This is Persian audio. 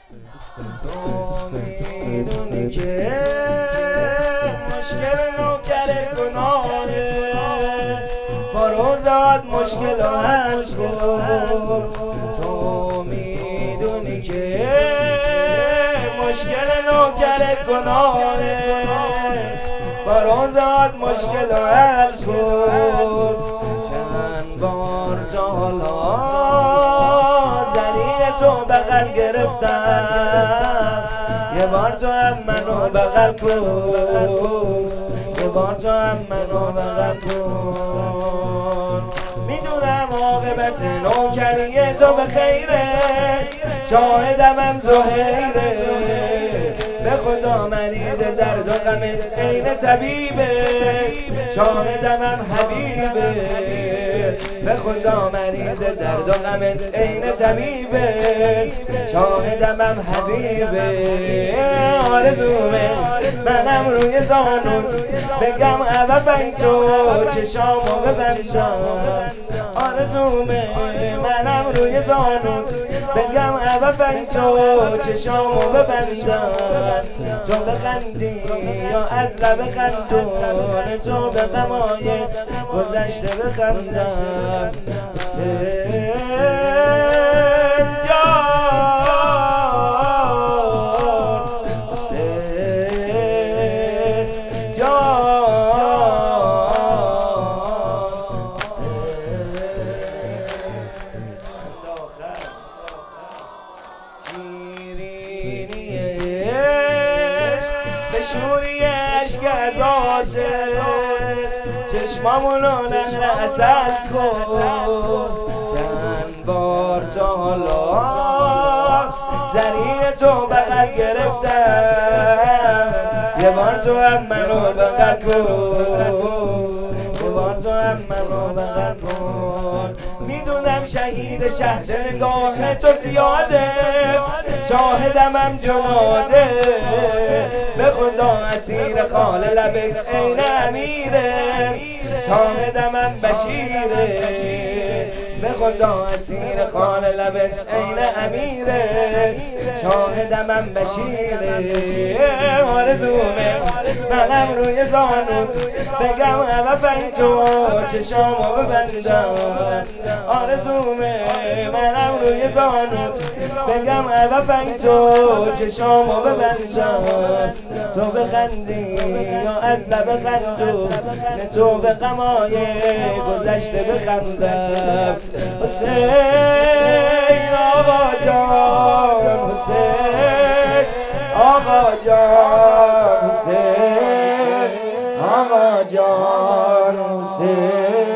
تو میدونی که مشکل نوکر گناهه، با روزات مشکل رو حل کن. تو میدونی که مشکل نوکر گناهه، با روزات مشکل رو حل کن. چند بار تا حالا زریع تو بغل گرفتم، یه بار تو هم منو بغل کن، یه بار تو هم منو بغل کن. میدونم عاقبت نوکری تو به خیره، شاهدم هم زهیره. به خدا مریض درد و غمت عین طبیبه، شاهدم هم حبیبه. به خدا مریض درد و غمت عین طبیبه، شاهدم هم حبیبه. آرزومه منم روی زانوت بگم عوفی تو چشامو ببندم. آرزومه منم روی زانوت بگم عوفی تو چشامو ببندم. تو بخندی یا از لب خندون، تو به غمای گذشته بخندم. حسین جان، حسین جان، شیرینی عشق به شوری عشق از آتش، چشمامونو نهر عسل کن. چند بار تا حالا زریع تو بغل گرفتم، یه بار تو هم منو بغل کن، یه بار تو هم منو بغل کن. میدونم شهید شهر نگاه تو زیاده، شاهدم هم جناده. به خدا اسیر خال لبت عین امیره، شاهدم هم بشیره. به خدا اسیر خال لبت عین امیره، شاهدم هم بشیره. آرزومه منم روی زانوت بگم عوفی تو چشامو ببندم. آرزومه منم روی زانوت بگم عوفی تو چشامو ببندم. تو بخندی یا از لب خندون، تو به غمای گذشته بخندم. حسین آقا جان، حسین آقا جان، حسین آقا جان، حسین.